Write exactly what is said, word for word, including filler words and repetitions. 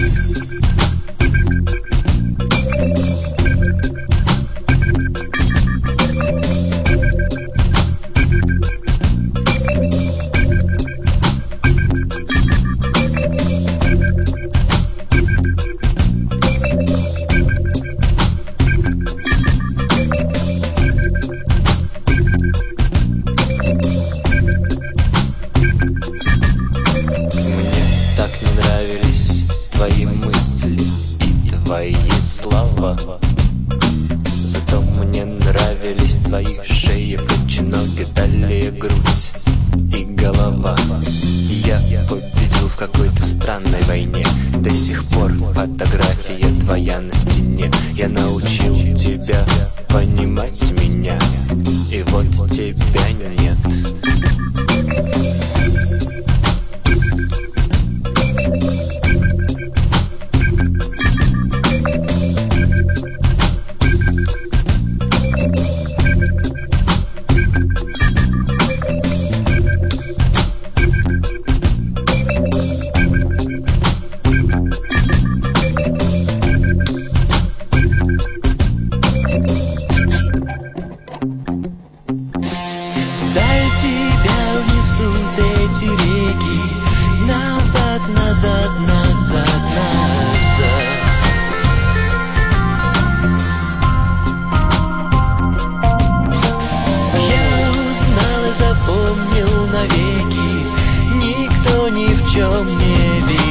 Твои мысли и твои слова. Зато мне нравились твои шеи, плечи, ноги, талия, грудь и голова. Я победил в какой-то странной войне. До сих пор фотография твоя на стене. Я научил тебя понимать меня, и вот тебя нет. Эти реки назад, назад, назад, назад. Я узнал и запомнил навеки, никто ни в чем не виноват.